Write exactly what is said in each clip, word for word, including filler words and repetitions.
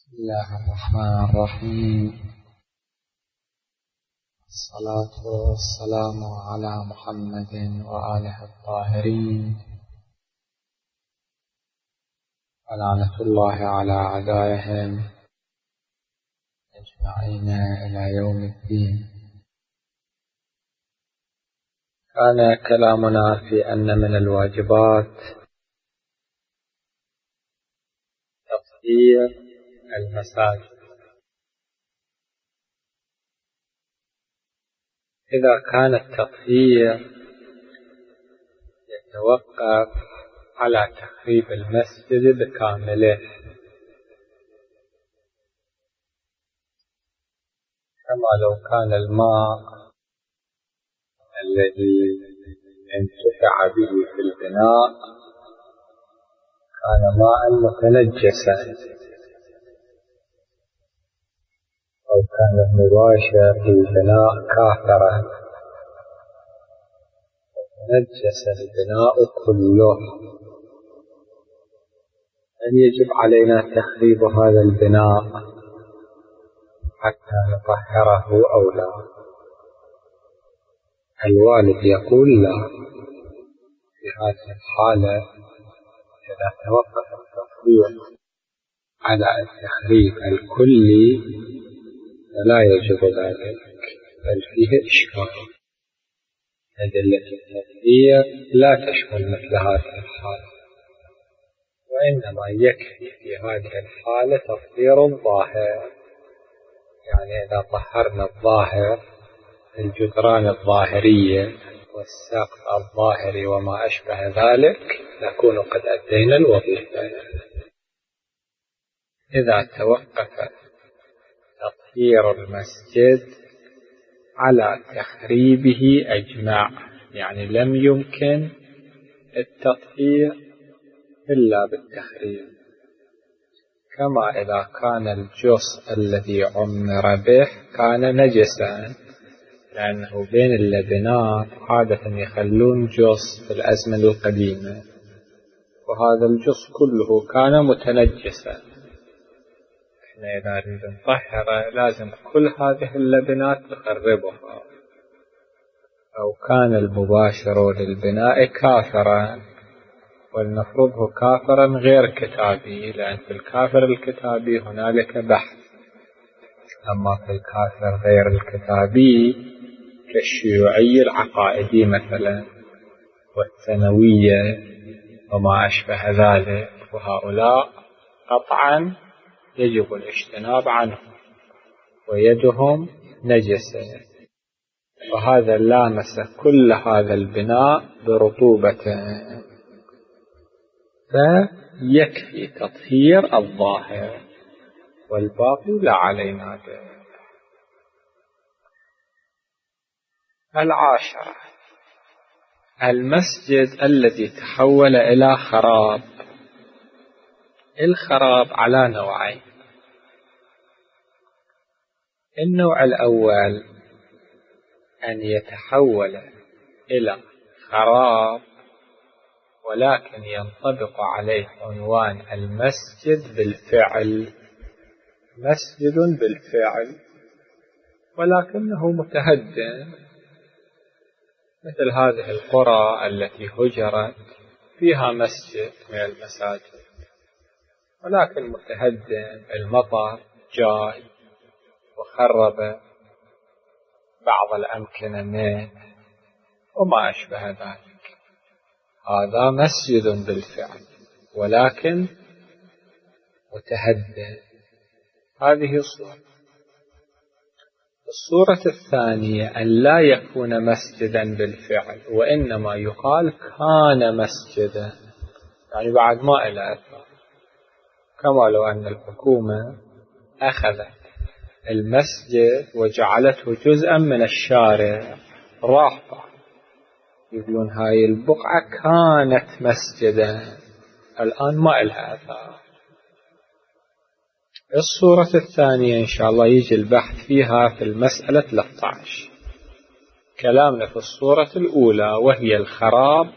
بسم الله الرحمن الرحيم. الصلاة والسلام على محمد وآله الطاهرين، ولعنة الله على أعدائهم أجمعين إلى يوم الدين. كان كلامنا في أن من الواجبات تطهير المساجد. إذا كان التطهير يتوقف على تخريب المسجد بكامله، كما لو كان الماء الذي انتفع به في البناء كان ماء متنجسا، أو كان مباشر للبناء كافرا فتنجس البناء كله، هل يجب علينا تخريب هذا البناء حتى نطهره أو لا؟ الوالد يقول لا. في هذه الحالة إذا توقف التطهير على التخريب الكلي فلا يجب ذلك، بل فيه إشكال. أدلة التطهير لا تشمل مثل هذه الحالة، وإنما يكفي في هذه الحالة تطهير الظاهر. يعني إذا طهرنا الظاهر، الجدران الظاهرية والسقف الظاهري وما أشبه ذلك، نكون قد أدينا الوظيفة. إذا توقف تطهير المسجد على تخريبه أجمع، يعني لم يمكن التطهير إلا بالتخريب، كما إذا كان الجص الذي عمر به كان نجسا، لأنه بين اللبنات عادة يخلون جص في الأزمنة القديمة، وهذا الجص كله كان متنجسا. إحنا إذا نريد نطهره لازم كل هذه اللبنات نخربها. أو كان المباشر للبناء كافرا، ولنفرضه كافرا غير كتابي، لأن في الكافر الكتابي هنالك بحث. أما في الكافر غير الكتابي كالشيوعي العقائدي مثلا والثانوية وما أشبه ذلك، وهؤلاء قطعا يجب الاجتناب عنه ويدهم نجسة، وهذا لامس كل هذا البناء برطوبته، فيكفي تطهير الظاهر والباقي لا علينا به. العاشرة، المسجد الذي تحول إلى خراب. الخراب على نوعين. النوع الأول أن يتحول إلى خراب ولكن ينطبق عليه عنوان المسجد بالفعل، مسجد بالفعل ولكنه متهدم، مثل هذه القرى التي هجرت فيها مسجد من المساجد ولكن متهدم، المطر جاي وخرب بعض الأمكنة منه وما أشبه ذلك. هذا مسجد بالفعل ولكن متهدم. هذه صورة. الصورة الثانية أن لا يكون مسجدا بالفعل، وإنما يقال كان مسجدا، يعني بعد ما إلى أثر، كما لو أن الحكومة أخذت المسجد وجعلته جزءا من الشارع راحة، يقولون هاي البقعة كانت مسجدا، الآن ما إلها أثار. الصورة الثانية إن شاء الله يجي البحث فيها في المسألة ثلاثة عشر. كلامنا في الصورة الأولى وهي الخراب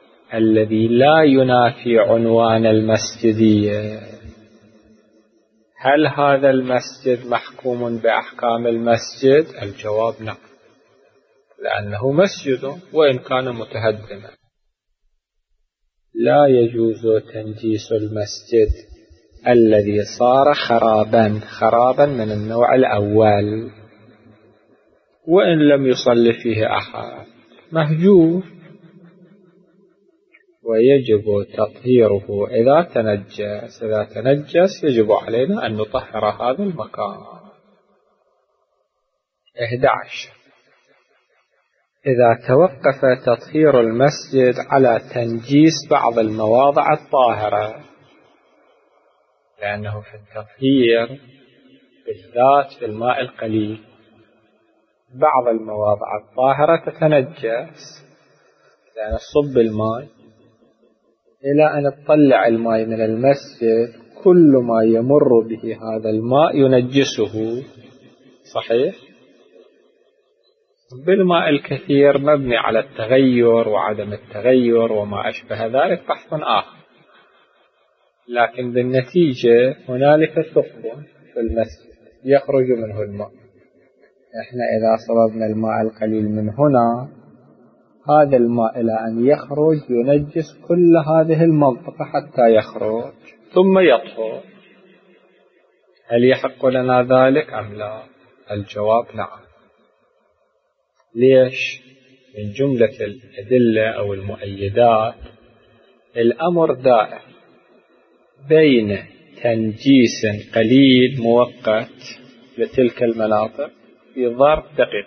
الذي لا ينافي عنوان المسجدية. هل هذا المسجد محكوم بأحكام المسجد؟ الجواب نعم، لأنه مسجد وإن كان متهدما. لا يجوز تنجيس المسجد الذي صار خرابا خرابا من النوع الأول وإن لم يصلي فيه أحد، مهجور، ويجب تطهيره إذا تنجس. إذا تنجس يجب علينا أن نطهر هذا المكان. إحدى عشر إذا توقف تطهير المسجد على تنجيس بعض المواضع الطاهرة، لأنه في التطهير بالذات في الماء القليل بعض المواضع الطاهرة تتنجس، لأن صب الماء إلى أن تطلع الماء من المسجد كل ما يمر به هذا الماء ينجسه، صحيح؟ بالماء الكثير مبني على التغير وعدم التغير وما أشبه ذلك بحث آخر، لكن بالنتيجة هنالك ثقب في المسجد يخرج منه الماء. إحنا إذا صببنا الماء القليل من هنا، هذا الماء إلى أن يخرج ينجس كل هذه المنطقة حتى يخرج ثم يطهر. هل يحق لنا ذلك أم لا؟ الجواب نعم. ليش؟ من جملة الأدلة أو المؤيدات الأمر دائر بين تنجيس قليل مؤقت لتلك المناطق في ظرف دقيق،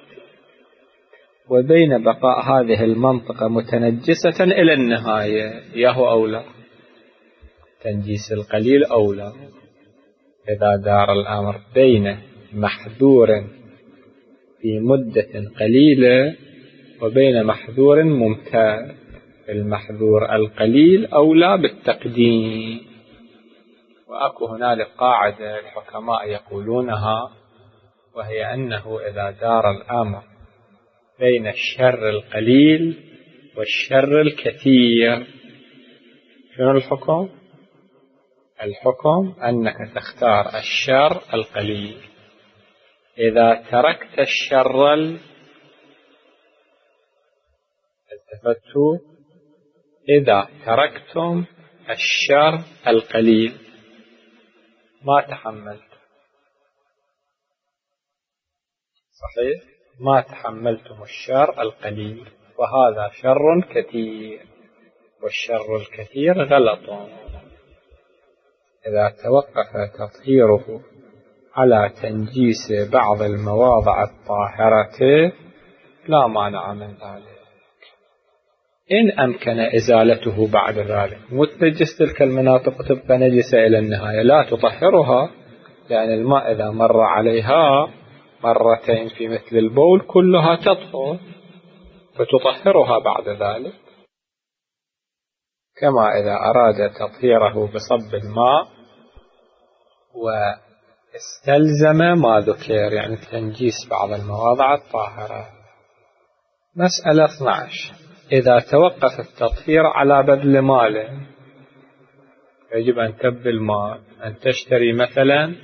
وبين بقاء هذه المنطقة متنجسة إلى النهاية. يهو أولى تنجيس القليل أولى. إذا دار الأمر بين محذور في مدة قليلة وبين محذور ممتد، المحذور القليل أولى بالتقديم. وأكو هنالك قاعدة الحكماء يقولونها، وهي أنه إذا دار الأمر بين الشر القليل والشر الكثير، شنو الحكم؟ الحكم أنك تختار الشر القليل. إذا تركت الشر ال... التفتوا إذا تركتم الشر القليل ما تحملت، صحيح؟ ما تحملتم الشر القليل، وهذا شر كثير، والشر الكثير غلط. إذا توقف تطهيره على تنجيس بعض المواضع الطاهرة لا مانع من ذلك، إن أمكن إزالته بعد ذلك. متنجس تلك المناطق تبقى نجسة إلى النهاية، لا تطهرها، لأن الماء إذا مر عليها مرتين في مثل البول كلها تطهر، فتطهرها بعد ذلك. كما إذا أراد تطهيره بصب الماء واستلزم ما ذكر، يعني تنجيس بعض المواضع الطاهرة. مسألة اثني عشر إذا توقف التطهير على بذل مال، يجب أن تبذل مال، أن تشتري مثلا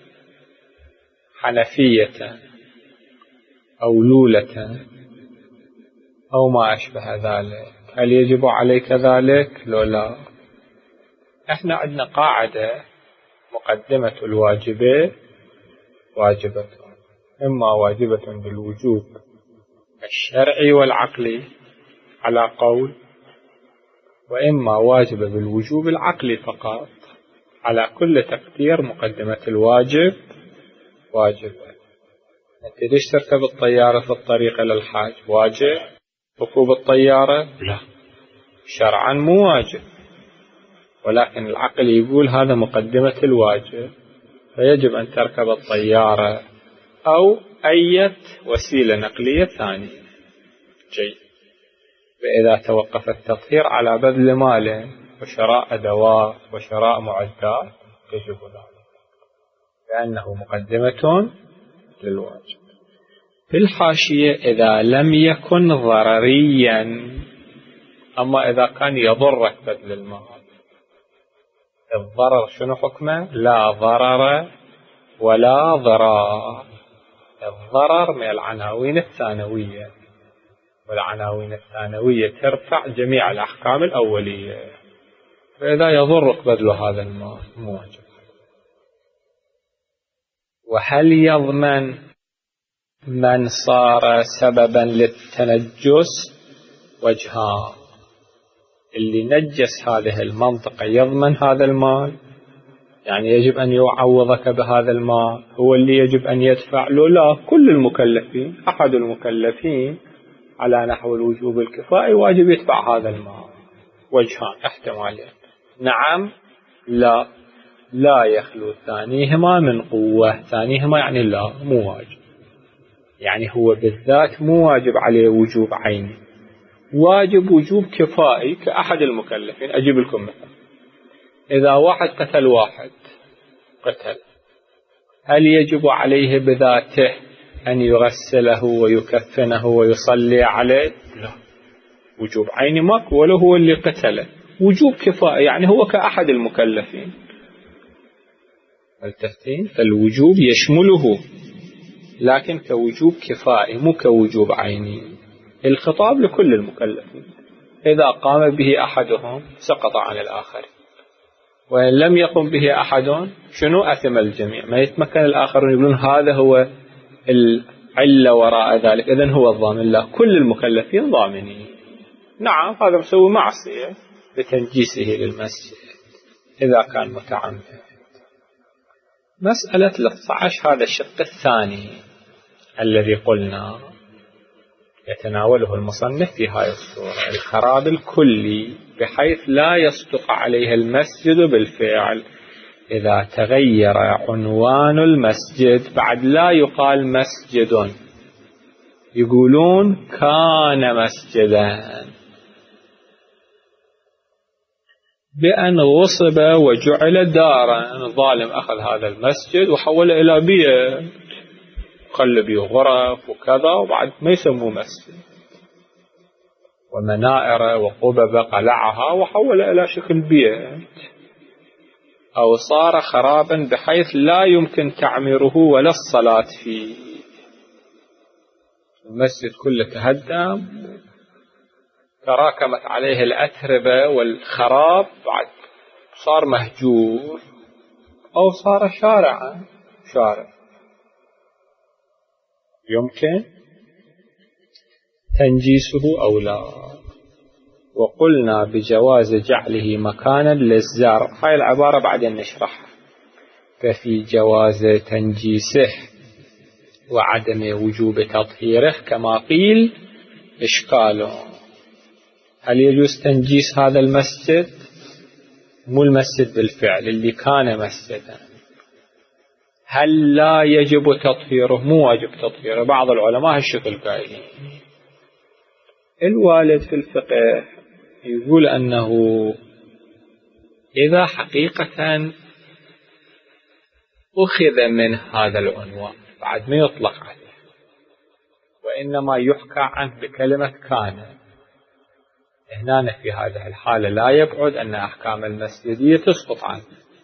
حنفية أو لولة أو ما أشبه ذلك، هل يجب عليك ذلك؟ لو لا. احنا عندنا قاعدة مقدمة الواجبة واجبة، إما واجبة بالوجوب الشرعي والعقلي على قول، وإما واجبة بالوجوب العقلي فقط. على كل تقدير مقدمة الواجب واجبة. أنت ليش تركب الطيارة في الطريق إلى الحاج؟ واجب. ركوب الطيارة لا، شرعا مو واجب، ولكن العقل يقول هذا مقدمة الواجب، فيجب أن تركب الطيارة أو أي وسيلة نقلية ثانية. جيد. فإذا توقف التطهير على بذل مال وشراء أدوات وشراء معدات يجب ذلك، لأنه مقدمة للواجب. في الحاشية إذا لم يكن ضرريا، أما إذا كان يضرك بذل المال، الضرر شنو حكمه؟ لا ضرر ولا ضرار. الضرر من العناوين الثانوية، والعناوين الثانوية ترفع جميع الأحكام الأولية، فإذا يضرك بذل هذا المال مو واجب. وهل يضمن من صار سببا للتنجس؟ وجهان: اللي نجس هذه المنطقة يضمن هذا المال، يعني يجب أن يعوضك بهذا المال، هو اللي يجب أن يدفع له؟ لا، كل المكلفين، أحد المكلفين على نحو الوجوب الكفائي واجب يدفع هذا المال. وجهان احتمالين: نعم، لا. لا يخلو ثانيهما من قوة. ثانيهما يعني لا، مو واجب، يعني هو بالذات مو واجب عليه وجوب عيني، واجب وجوب كفائي كأحد المكلفين. أجيب لكم مثال: إذا واحد قتل واحد قتل، هل يجب عليه بذاته أن يغسله ويكفنه ويصلي عليه؟ لا، وجوب عيني ماكو، ولا هو اللي قتله. وجوب كفائي يعني هو كأحد المكلفين. التفتين فالوجوب يشمله، لكن كوجوب كفائي مو كوجوب عيني. الخطاب لكل المكلفين، إذا قام به أحدهم سقط عن الآخرين، وإن لم يقم به أحد شنو؟ أثم الجميع. ما يتمكن الآخرون يقولون هذا هو العلة وراء ذلك إذن هو الضامن. لا، كل المكلفين ضامنين. نعم، هذا مسوي معصية بتنجيسه للمسجد إذا كان متعمد. مسألة ثلاثة عشر هذا الشق الثاني الذي قلنا يتناوله المصنف في هذه الصورة: الخراب الكلي بحيث لا يصدق عليه المسجد بالفعل. إذا تغير عنوان المسجد بعد لا يقال مسجد، يقولون كان مسجدا، بأن غصب وجعل دارا. ظالم أخذ هذا المسجد وحوله إلى بيت، خلى بيه غرف وكذا، وبعد ما يسموه مسجد، ومنائر وقبب قلعها وحول إلى شكل بيت. أو صار خرابا بحيث لا يمكن تعميره ولا الصلاة فيه، المسجد كله تهدم، تراكمت عليه الأتربة والخراب، بعد صار مهجور. أو صار شارعا، شارع يمكن تنجيسه أو لا. وقلنا بجواز جعله مكانا للزرع، هاي العبارة بعدين نشرحها. ففي جواز تنجيسه وعدم وجوب تطهيره كما قيل إشكاله: هل يجوز تنجيس هذا المسجد؟ مو المسجد بالفعل اللي كان مسجدا. هل لا يجب تطهيره؟ مو واجب تطهيره. بعض العلماء هالشكل قائلين. الوالد في الفقه يقول أنه إذا حقيقة أخذ من هذا العنوان بعد ما يطلق عليه، وإنما يحكى عنه بكلمة كان، هنا في هذه الحالة لا يبعد أن أحكام المسجدية تسقط عنه،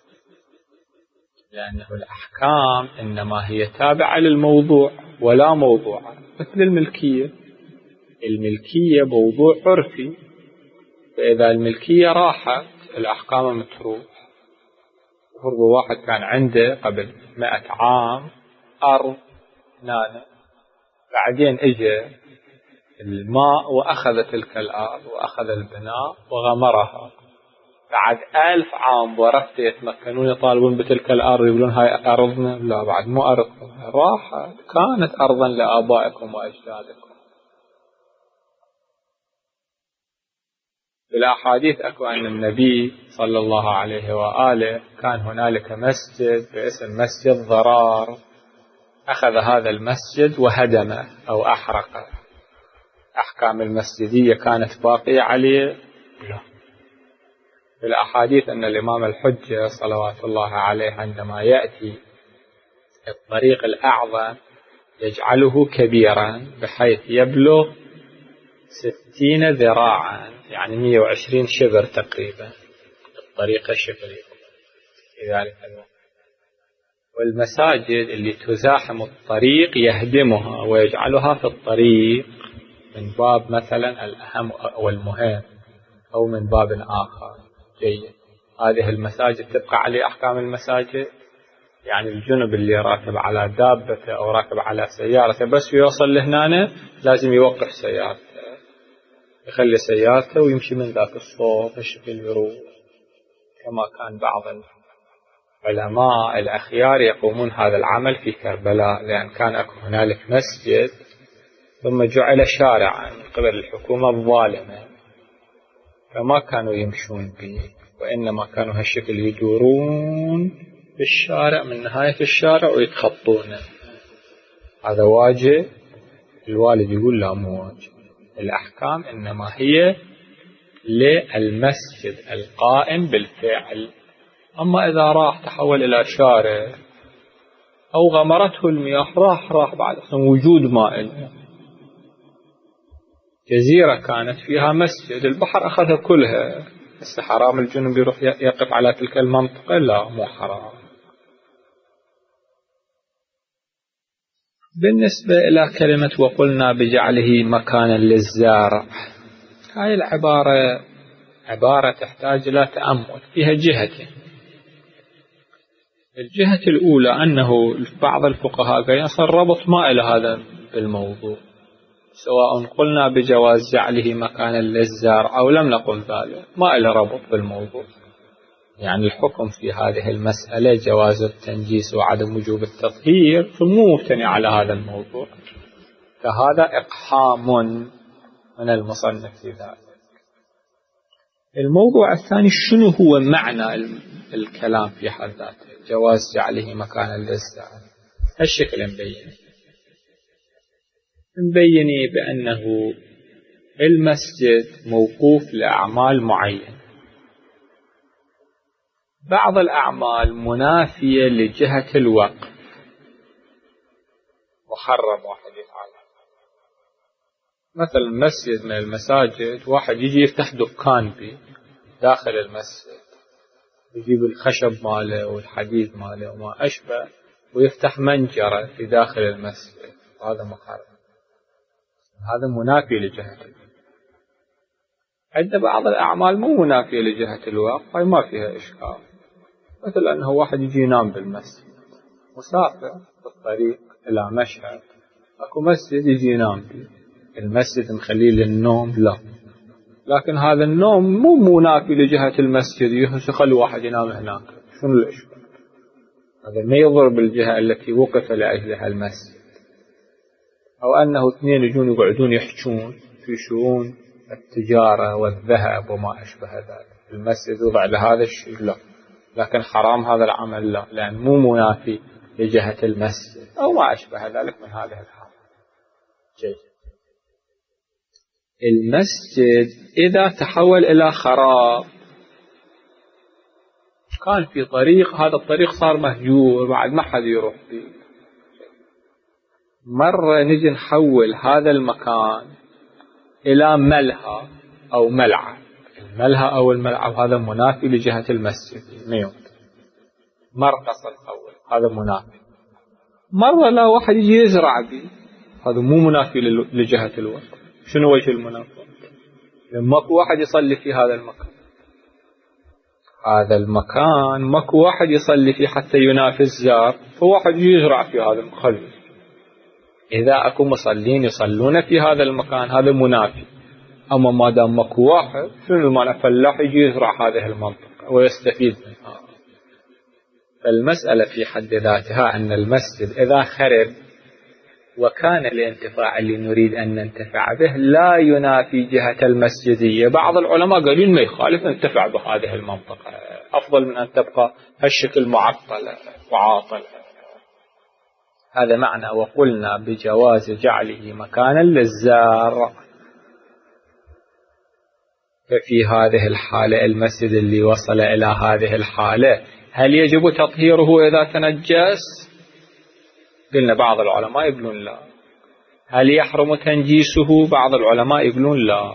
لأنه الأحكام إنما هي تابعة للموضوع ولا موضوع. مثل الملكية، الملكية موضوع عرفي، فإذا الملكية راحت الأحكام متروح. فرض واحد كان عنده قبل مئة عام أرض نانة، بعدين إجى الماء وأخذ تلك الأرض وأخذ البناء وغمرها، بعد ألف عام ورثة يتمكنون يطالبون بتلك الأرض، يقولون هاي أرضنا؟ لا، بعد مو أرضكم، راحت، كانت أرضا لآبائكم وأجدادكم. بالأحاديث أكو أن النبي صلى الله عليه وآله كان هنالك مسجد باسم مسجد ضرار، أخذ هذا المسجد وهدمه أو أحرقه. أحكام المسجدية كانت باقية عليه؟ لا. بالأحاديث أن الإمام الحجة صلوات الله عليه عندما يأتي الطريق الأعظم يجعله كبيرا بحيث يبلغ ستين ذراعا، يعني مئة وعشرين شبر تقريبا، الطريق الشبري في ذلك الوقت. والمساجد اللي تزاحم الطريق يهدمها ويجعلها في الطريق من باب مثلا الأهم والمهم أو من باب آخر. جيد. هذه المساجد تبقى عليه أحكام المساجد، يعني الجنب اللي راكب على دابته أو راكب على سيارته بس يوصل لهنا لازم يوقف سيارته، يخلي سيارته ويمشي من ذاك الصوب الشكل يروح، كما كان بعض العلماء الأخيار يقومون هذا العمل في كربلاء، لأن كان هنالك مسجد ثم جعل شارعا من قبل الحكومة الظالمة، فما كانوا يمشون به وإنما كانوا هالشكل يدورون في الشارع من نهاية الشارع ويتخطونه. هذا واجب. الوالد يقول لا مو واجب، الأحكام إنما هي للمسجد القائم بالفعل. أما إذا راح تحول إلى شارع أو غمرته المياه راح راح بعد وجود ماء. جزيرة كانت فيها مسجد، البحر أخذها كلها، بس حرام الجنوب يروح يقف على تلك المنطقة؟ لا مو حرام. بالنسبة إلى كلمة وقلنا بجعله مكانا للزارع، هاي العبارة عبارة تحتاج إلى تأمل فيها جهتين. الجهة الأولى أنه بعض الفقهاء قال ربط ما إلى هذا الموضوع، سواء قلنا بجواز جعله مكانا للزارع أو لم نقل ذلك، ما إلى ربط بالموضوع. يعني الحكم في هذه المسألة جواز التنجيس وعدم وجوب التطهير، ثم مبتني على هذا الموضوع، فهذا إقحام من المصنف في ذلك. الموضوع الثاني شنو هو معنى الكلام في حد ذاته، جواز جعله مكانا للزارع. هالشكل مبين مبيني بأنه المسجد موقوف لأعمال معينة، بعض الأعمال منافية لجهة الوقف، محرم واحد يفعلها. مثلا مسجد من المساجد واحد يجي يفتح دكان به داخل المسجد، يجيب الخشب ماله والحديد ماله وما أشبه ويفتح منجرة في داخل المسجد، هذا محرم، هذا منافي لجهة الوقف. عند بعض الأعمال مو منافية لجهة الوقف، هاي ما فيها إشكال، مثل أنه واحد يجي ينام بالمسجد، مسافر في الطريق إلى مشهد أكو مسجد يجي ينام به، المسجد مخليه للنوم؟ لا، لكن هذا النوم مو منافي لجهة المسجد، يخلي واحد ينام هناك، شنو الإشكال؟ هذا ما يضر بالجهة التي وقف لأجلها المسجد. أو أنه اثنين يجون يقعدون يحجون في شؤون التجارة والذهب وما أشبه ذلك، المسجد يوضع لهذا الشيء؟ لا، لكن حرام هذا العمل؟ لا، لأن مو منافي لجهة المسجد أو ما أشبه ذلك من هذه الحالة. جيد. المسجد إذا تحول إلى خراب، كان في طريق، هذا الطريق صار مهجور بعد ما حد يروح فيه، مرة نجي نحول هذا المكان إلى ملهى أو ملعب، الملهى أو الملعب هذا منافي لجهة المسجد، ميوت مرقص الأول هذا منافي. مرة لا واحد يجي يزرع به، هذا مو منافي لجهة الوقت. شنو وجه المنافاة؟ لما ماكو واحد يصلي في هذا المكان، هذا المكان ماكو واحد يصلي فيه حتى ينافي الزار، فواحد يزرع في هذا المكان. إذا أكو مصلين يصلون في هذا المكان هذا منافي. أما ما دام ماكو واحد، شنو المعنى؟ فلاح يجي يزرع هذه المنطقة ويستفيد منها. فالمسألة في حد ذاتها أن المسجد إذا خرب وكان الانتفاع اللي نريد أن ننتفع به لا ينافي جهة المسجدية، بعض العلماء قالوا ما يخالف ننتفع بهذه المنطقة، أفضل من أن تبقى هالشكل معطلة وعاطلة. هذا معنى وقلنا بجواز جعله مكانا للزارع. ففي هذه الحالة المسجد اللي وصل إلى هذه الحالة هل يجب تطهيره إذا تنجس؟ قلنا بعض العلماء يقولون لا. هل يحرم تنجيسه؟ بعض العلماء يقولون لا.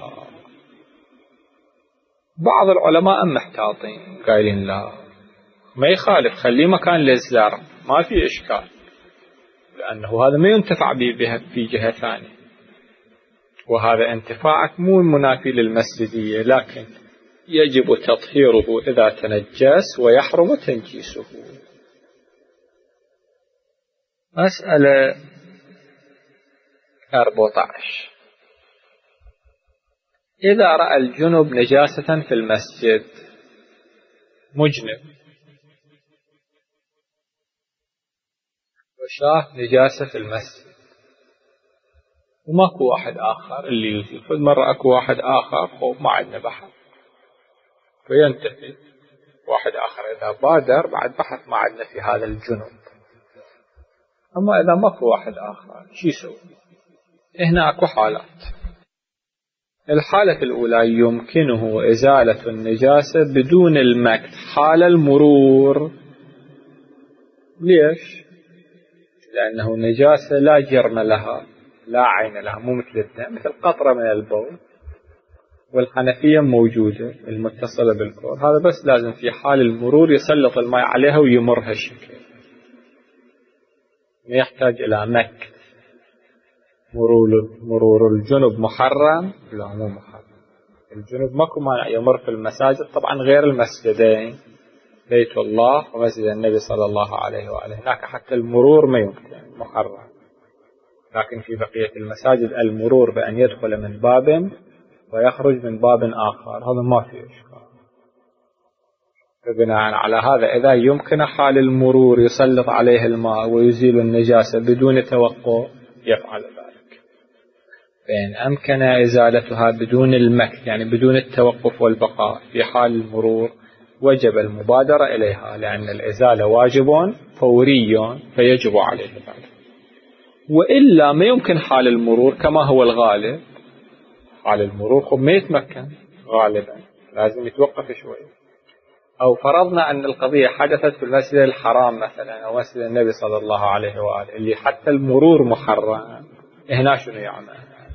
بعض العلماء محتاطين قايلين لا، ما يخالف، خليه مكان للزرع، ما في إشكال، لأنه هذا ما ينتفع به في جهة ثانية، وهذا انتفاعك مو منافي للمسجدية، لكن يجب تطهيره إذا تنجس ويحرم تنجيسه. مسألة أربعة عشر: إذا رأى الجنب نجاسة في المسجد، مجنب وشاف نجاسة في المسجد وماكو واحد آخر اللي يزيل، كل مرة أكو واحد آخر خوف ما عندنا بحث فينتهي واحد آخر إذا بادر بعد بحث ما عندنا في هذا الجنب. أما إذا ماكو واحد آخر شو يسوي؟ هنا أكو حالات. الحالة الأولى يمكنه إزالة النجاسة بدون المكث حال المرور. ليش؟ لأنه نجاسة لا جرم لها لا عين لها، مو مثل الدم، مثل قطرة من البول، والحنفية موجودة المتصلة بالكور، هذا بس لازم في حال المرور يسلط الماء عليها ويمر هالشكل، ما يحتاج إلى مكث. مرور مرور الجنب محرم؟ لا مو محرم. الجنب ماكو مانع يمر في المساجد، طبعا غير المسجدين بيت الله ومسجد النبي صلى الله عليه وآله، هناك حتى المرور ما يمكن محرم، لكن في بقية المساجد المرور بأن يدخل من باب ويخرج من باب آخر هذا ما فيه إشكال. فبناء على هذا إذا يمكن حال المرور يسلط عليه الماء ويزيل النجاسة بدون توقف يفعل ذلك. فإن أمكن إزالتها بدون المكث يعني بدون التوقف والبقاء في حال المرور وجب المبادرة إليها، لأن الإزالة واجب فوري فيجب عليه ذلك. وإلا ما يمكن حال المرور كما هو الغالب، حال المرور خب ما يتمكن غالبا، لازم يتوقف شوي. أو فرضنا أن القضية حدثت في المسجد الحرام مثلا أو مسجد النبي صلى الله عليه وآله اللي حتى المرور محرم، هنا شنو يعمل؟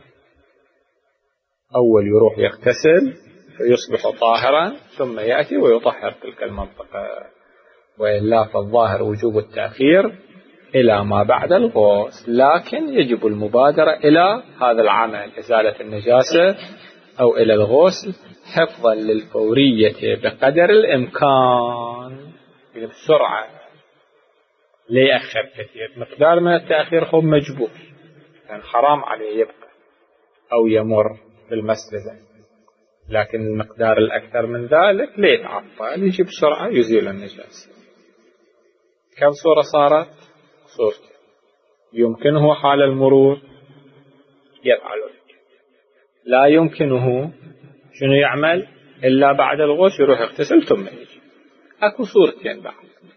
أول يروح يغتسل فيصبح طاهرا ثم يأتي ويطهر تلك المنطقة، وإلا فالظاهر وجوب التأخير إلى ما بعد الغسل، لكن يجب المبادرة إلى هذا العمل إزالة النجاسة أو إلى الغسل حفظا للفورية بقدر الإمكان بسرعة، ليأخر كثير. مقدار من التأخير هو مجبور، يعني حرام عليه يبقى أو يمر في المسجد، لكن المقدار الأكثر من ذلك ليتعطل يجي بسرعة يزيل النجاسة. كم صورة صارت؟ صورة يمكنه حال المرور يفعل ذلك، لا يمكنه شنو يعمل؟ إلا بعد الغسل يروح يغتسل ثم يجي. أكو صورتين بعد.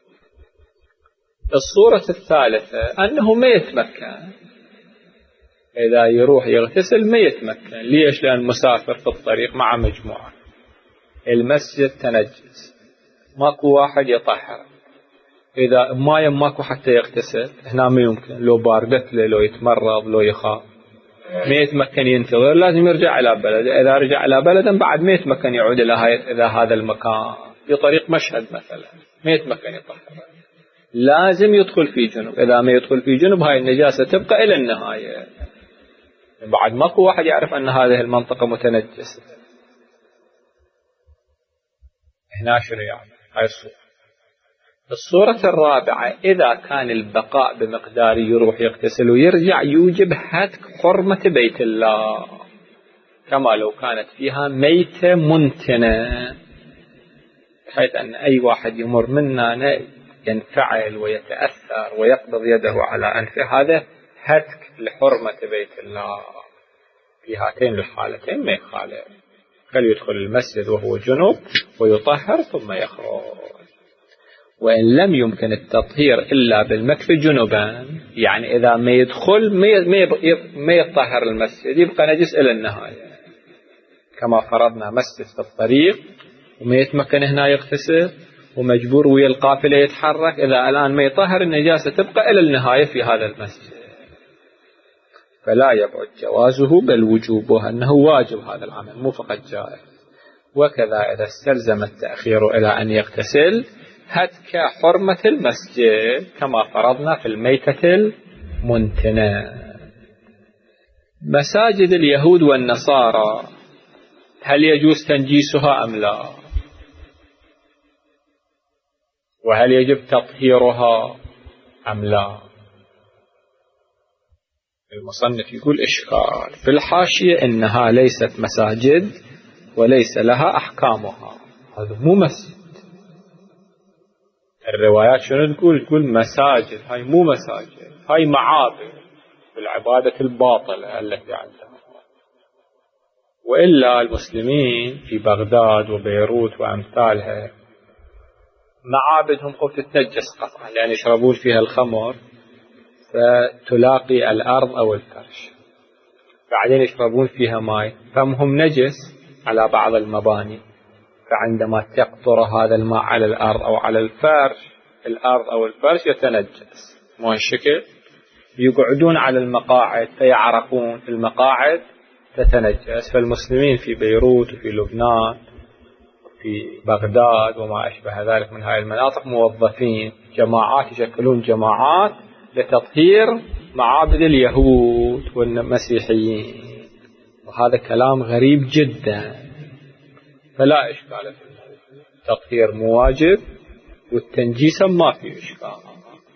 الصورة الثالثة أنه ما يتمكن، إذا يروح يغتسل ما يتمكن. ليش؟ لأن مسافر في الطريق مع مجموعة، المسجد تنجس، ماكو واحد يطهر، إذا ما ماكو حتى يغتسل هنا ما يمكن، لو باردت له لو يتمرض لو يخاف ما يتمكن ينتظر، لازم يرجع إلى بلده. إذا رجع إلى بلده بعد ما يتمكن يعود إلى هذا المكان، في طريق مشهد مثلا ما يتمكن يطهر، لازم يدخل في جنب. إذا ما يدخل في جنب هاي النجاسة تبقى إلى النهاية، بعد ماكو واحد يعرف أن هذه المنطقة متنجسة. هنا شنو يعني؟ هاي الصورة. الصورة الرابعة إذا كان البقاء بمقدار يروح يغتسل ويرجع يوجب هتك حرمة بيت الله، كما لو كانت فيها ميتة منتنة، بحيث أن أي واحد يمر منا ينفعل ويتأثر ويقبض يده على أنفه، هذا هتك لحرمة بيت الله. في هاتين الحالتين ما يخالف، فليدخل المسجد وهو جنوب ويطهر ثم يخرج. وإن لم يمكن التطهير إلا بالمكث جنبا، يعني إذا ما يدخل ما يطهر المسجد يبقى نجس إلى النهاية، كما فرضنا مسجد في الطريق وما يتمكن هنا يغتسل ومجبور ويا القافلة يتحرك، إذا الآن ما يطهر النجاسة تبقى إلى النهاية في هذا المسجد، فلا يبعد جوازه بل وجوبه، أنه واجب هذا العمل مو فقط جائز. وكذا إذا استلزم التأخير إلى أن يغتسل هتك حرمة المسجد كما فرضنا في الميتة المنتنة. مساجد اليهود والنصارى هل يجوز تنجيسها أم لا؟ وهل يجب تطهيرها أم لا؟ المصنف يقول إشكال في الحاشية إنها ليست مساجد وليس لها أحكامها. هذا مو مسجد. الروايات شنو تقول؟ تقول مساجد. هاي مو مساجد، هاي معابد بالعبادة الباطلة التي عندهم. وإلا المسلمين في بغداد وبيروت وأمثالها معابدهم قد تتنجس قطعا لأن يشربون فيها الخمر فتلاقي الأرض أو الفرش، بعدين يشربون فيها ماء فمهم نجس على بعض المباني، فعندما تقطر هذا الماء على الأرض أو على الفرش الأرض أو الفرش يتنجس. مو هالشكل؟ يقعدون على المقاعد فيعرقون، المقاعد تتنجس. فالمسلمين في بيروت وفي لبنان في بغداد وما أشبه ذلك من هذه المناطق موظفين جماعات، يشكلون جماعات لتطهير معابد اليهود والمسيحيين، وهذا كلام غريب جدا. فلا إشكال في التطهير مواجب والتنجيس ما في إشكال.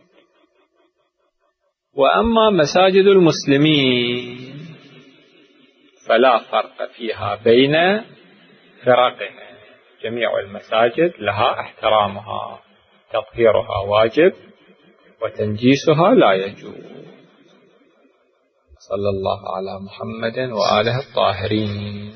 وأما مساجد المسلمين فلا فرق فيها بين فرقهم، جميع المساجد لها احترامها، تطهيرها واجب وتنجيسها لا يجوز. صلى الله على محمد وآله الطاهرين.